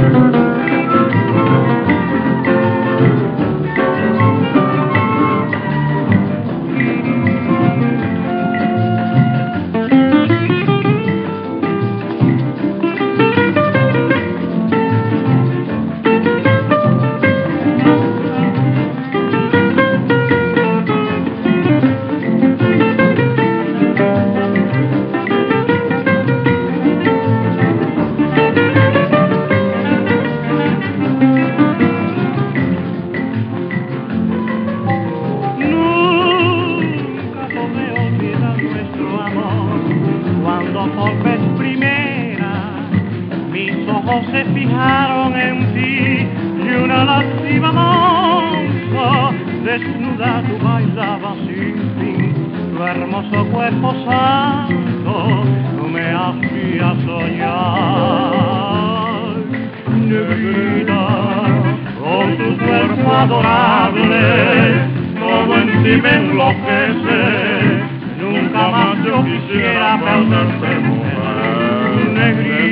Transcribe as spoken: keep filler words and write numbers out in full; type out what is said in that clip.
Por vez primera mis ojos se fijaron en ti y una lasciva monza desnuda tú bailabas sin fin. Tu hermoso cuerpo santo me hacía soñar. Negrita, con tu cuerpo adorable todo en ti me enloquece. Nunca más yo quisiera perderte, mujer negrita.